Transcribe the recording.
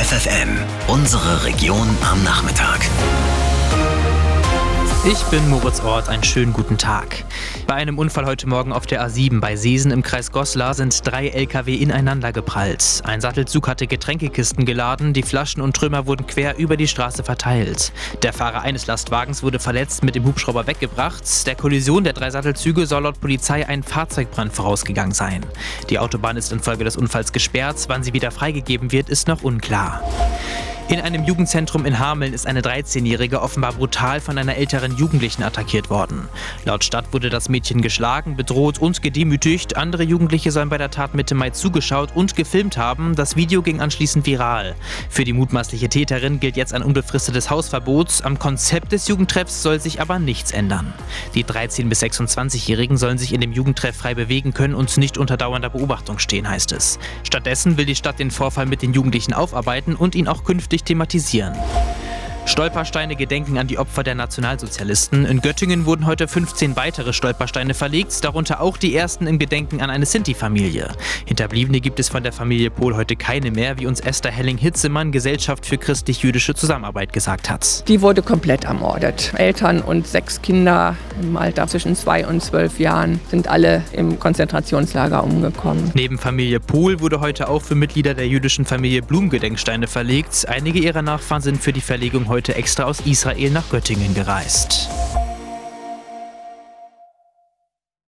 FFN, unsere Region am Nachmittag. Ich bin Moritz Ort, einen schönen guten Tag. Bei einem Unfall heute Morgen auf der A7 bei Seesen im Kreis Goslar sind 3 LKW ineinander geprallt. Ein Sattelzug hatte Getränkekisten geladen, die Flaschen und Trümmer wurden quer über die Straße verteilt. Der Fahrer eines Lastwagens wurde verletzt mit dem Hubschrauber weggebracht. Der Kollision der 3 Sattelzüge soll laut Polizei ein Fahrzeugbrand vorausgegangen sein. Die Autobahn ist infolge des Unfalls gesperrt, wann sie wieder freigegeben wird, ist noch unklar. In einem Jugendzentrum in Hameln ist eine 13-Jährige offenbar brutal von einer älteren Jugendlichen attackiert worden. Laut Stadt wurde das Mädchen geschlagen, bedroht und gedemütigt. Andere Jugendliche sollen bei der Tat Mitte Mai zugeschaut und gefilmt haben. Das Video ging anschließend viral. Für die mutmaßliche Täterin gilt jetzt ein unbefristetes Hausverbot. Am Konzept des Jugendtreffs soll sich aber nichts ändern. Die 13- bis 26-Jährigen sollen sich in dem Jugendtreff frei bewegen können und nicht unter dauernder Beobachtung stehen, heißt es. Stattdessen will die Stadt den Vorfall mit den Jugendlichen aufarbeiten und ihn auch künftig thematisieren. Stolpersteine gedenken an die Opfer der Nationalsozialisten. In Göttingen wurden heute 15 weitere Stolpersteine verlegt, darunter auch die ersten im Gedenken an eine Sinti-Familie. Hinterbliebene gibt es von der Familie Pohl heute keine mehr, wie uns Esther Helling-Hitzemann, Gesellschaft für christlich-jüdische Zusammenarbeit, gesagt hat. Die wurde komplett ermordet. Eltern und 6 Kinder im Alter zwischen 2 und 12 Jahren sind alle im Konzentrationslager umgekommen. Neben Familie Pohl wurde heute auch für Mitglieder der jüdischen Familie Blum Gedenksteine verlegt. Einige ihrer Nachfahren sind für die Verlegung heute extra aus Israel nach Göttingen gereist.